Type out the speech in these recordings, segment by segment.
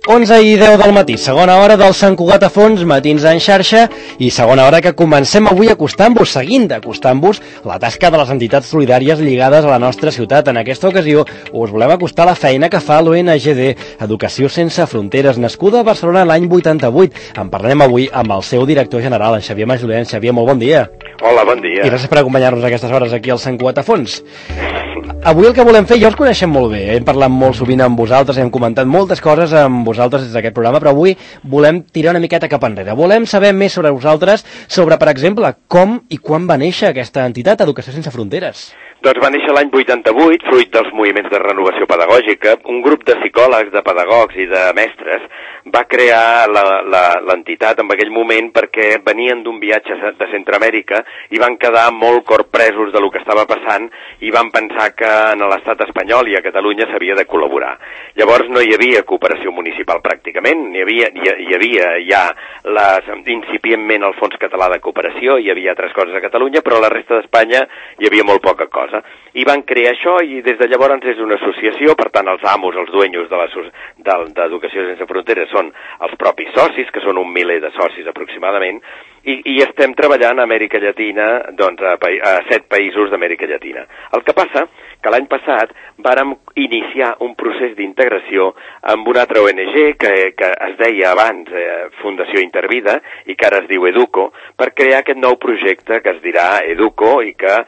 11:10 del matí, segona hora del Sant Cugat a Fons, matins en xarxa, i segona hora que comencem avui acostant-vos, seguint acostant-vos la tasca de les entitats solidàries lligades a la nostra ciutat. En aquesta ocasió us volem acostar la feina que fa l'ONGD, Educació Sense Fronteres, nascuda a Barcelona l'any 88. En parlem avui amb el seu director general, en Xavier Majolet. Xavier, molt bon dia. Hola, bon dia. I gràcies per acompanyar-nos a aquestes hores aquí al Sant Cugat a Fons. Avui el que volem fer, ja us coneixem molt bé, hem parlat molt sovint amb vosaltres, hem comentat moltes coses amb vosaltres des d'aquest programa, però avui volem tirar una miqueta cap enrere. Volem saber més sobre vosaltres, sobre, per exemple, com i quan va néixer aquesta entitat, Educació Sense Fronteres. Doncs va néixer l'any 88, fruit dels moviments de renovació pedagògica. Un grup de psicòlegs, de pedagogs i de mestres va crear l'entitat en aquell moment perquè venien d'un viatge de Centroamèrica i van quedar molt corpresos del que estava passant i van pensar que en l'estat espanyol i a Catalunya s'havia de col·laborar. Llavors no hi havia cooperació municipal pràcticament, hi havia ja incipientment el Fons Català de Cooperació, hi havia altres coses a Catalunya, però a la resta d'Espanya hi havia molt poca cosa. I van crear això i des de llavors és una associació, per tant els amos, els duenyos d'Educació Sense Fronteres són els propis socis, que són 1 miler de socis aproximadament, i estem treballant a Amèrica Llatina, doncs a 7 països d'Amèrica Llatina. El que passa que l'any passat vàrem iniciar un procés d'integració amb una altra ONG que es deia abans Fundació Intervida i que ara es diu Educo, per crear aquest nou projecte que es dirà Educo i que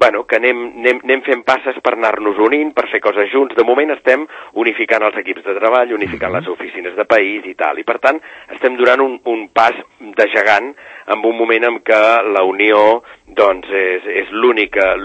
anem fent passes per anar-nos unint, per fer coses junts. De moment estem unificant els equips de treball, unificant les oficines de país i tal, i per tant estem donant un pas de gegant en un moment en què la unió doncs és l'única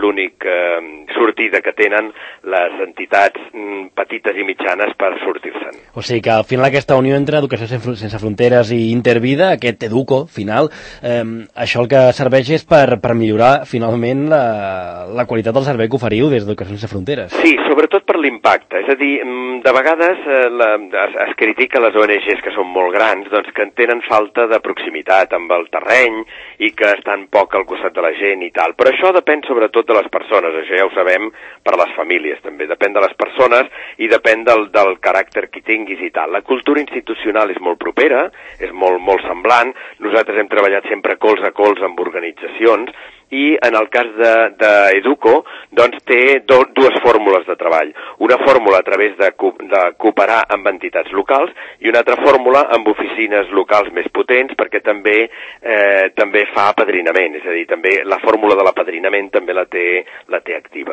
sortida que tenen les entitats petites i mitjanes per sortir-se'n. O sigui que al final aquesta unió entre Educació Sense Fronteres i Intervida, aquest Educo final, això el que serveix és per millorar finalment la qualitat del servei que oferiu des d'Educació Sense Fronteres. Sí, sobretot per l'impacte. És a dir, de vegades es critica les ONGs que són molt grans, doncs que tenen falta de proximitat amb el terreny i que estan poc al costat de la gent i tal. Però això depèn sobretot de les persones, això ja ho sabem per les famílies també. Depèn de les persones i depèn del caràcter que tinguis i tal. La cultura institucional és molt propera, és molt semblant. Nosaltres hem treballat sempre colze a colze amb organitzacions i en el cas d'Educo doncs té dues fórmules de treball. Una fórmula a través de cooperar amb entitats locals i una altra fórmula amb oficines locals més potents perquè també fa apadrinament, és a dir, també la fórmula de l'apadrinament també la té activa.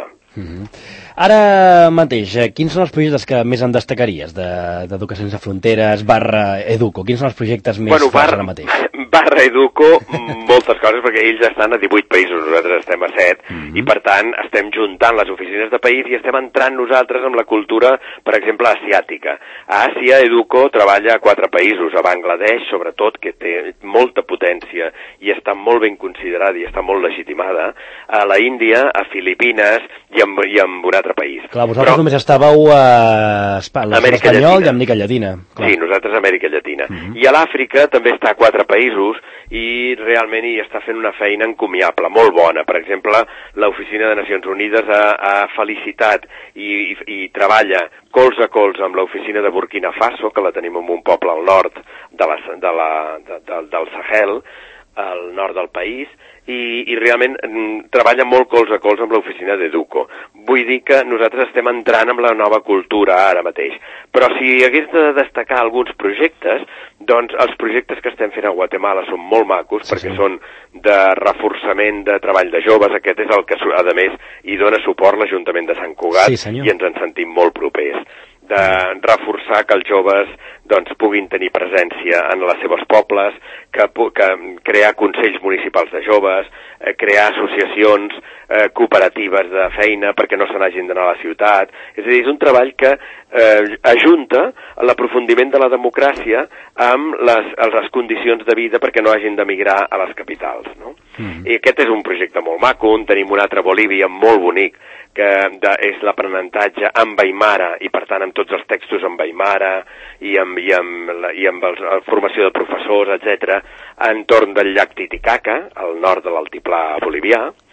Ara mateix, quins són els projectes que més en destacaries d'Educació Sense Fronteres /Educo? Quins són els projectes més forts ara mateix? /Educo, moltes coses, perquè ells estan a 18 països, nosaltres estem a 7, i per tant estem juntant les oficines de país i estem entrant nosaltres amb la cultura, per exemple, asiàtica. A Àsia, Educo treballa a 4 països, a Bangladesh, sobretot, que té molta potència i està molt ben considerada i està molt legitimada, a la Índia, a Filipines i amb un altre país. Clar, vosaltres només estàveu a l'Espanyol i a Amèrica Llatina. Clar. Sí, nosaltres a Amèrica Llatina. I a l'Àfrica també està a 4 països i realment hi està fent una feina encomiable, molt bona. Per exemple, l'Oficina de Nacions Unides ha felicitat i treballa colze a colze amb l'oficina de Burkina Faso, que la tenim en un poble al nord del Sahel, al nord del país, i realment treballa molt colze a colze amb l'oficina d'Educo. Vull dir que nosaltres estem entrant amb la nova cultura ara mateix. Però si hagués de destacar alguns projectes, doncs els projectes que estem fent a Guatemala són molt macos, perquè són de reforçament de treball de joves. Aquest és el que, a més, hi dona suport l'Ajuntament de Sant Cugat i ens en sentim molt propers. De reforçar que els joves doncs, puguin tenir presència en les seves pobles, que crear consells municipals de joves, crear associacions cooperatives de feina perquè no se n'hagin d'anar a la ciutat. És a dir, és un treball que ajunta l'aprofundiment de la democràcia amb les condicions de vida perquè no hagin d'emigrar a les capitals, no? I aquest és un projecte molt maco. Tenim un altre a Bolívia molt bonic, que és l'aprenentatge en aimara i per tant amb tots els textos en aimara i amb la formació de professors, etc., entorn del llac Titicaca, al nord de l'altiplà bolivià,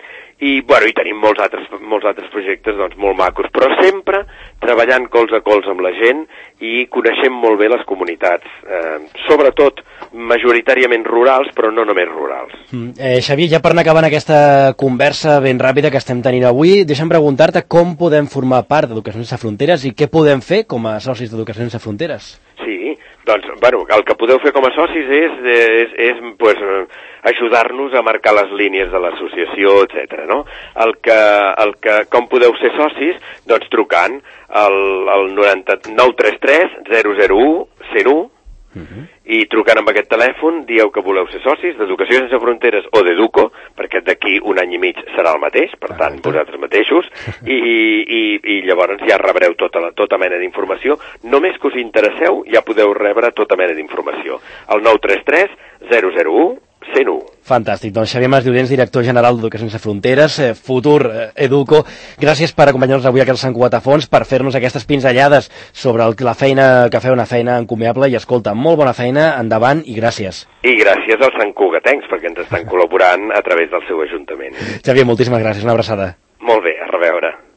i tenim molts altres projectes doncs, molt macos, però sempre treballant colze a colze amb la gent i coneixent molt bé les comunitats, sobretot majoritàriament rurals, però no només rurals. Xavier, ja per anar acabant aquesta conversa ben ràpida que estem tenint avui, deixa'm preguntar-te com podem formar part d'Educació Sense Fronteres i què podem fer com a socis d'Educació Sense Fronteres? Sí, doncs, el que podeu fer com a socis és ajudar-nos a marcar les línies de l'associació, etc. No? Com podeu ser socis? Doncs trucant al 933 001 101 i trucant amb aquest telèfon dieu que voleu ser socis d'Educació Sense Fronteres o d'Educo, perquè d'aquí un any i mig serà el mateix, per tant, vosaltres mateixos, i llavors ja rebreu tota mena d'informació. Només que us interesseu ja podeu rebre tota mena d'informació. El 933 001 101. Fantàstic. Doncs Xavier Masllorens, director general d'Educació Sense Fronteres, futur Educo, gràcies per acompanyar-nos avui aquí al Sant Cugat a Fons, per fer-nos aquestes pinzellades sobre la feina que feu, una feina encomiable, i escolta, molt bona feina, endavant i gràcies. I gràcies als santcugatencs, perquè ens estan col·laborant a través del seu ajuntament. Xavier, moltíssimes gràcies, una abraçada. Molt bé, a reveure.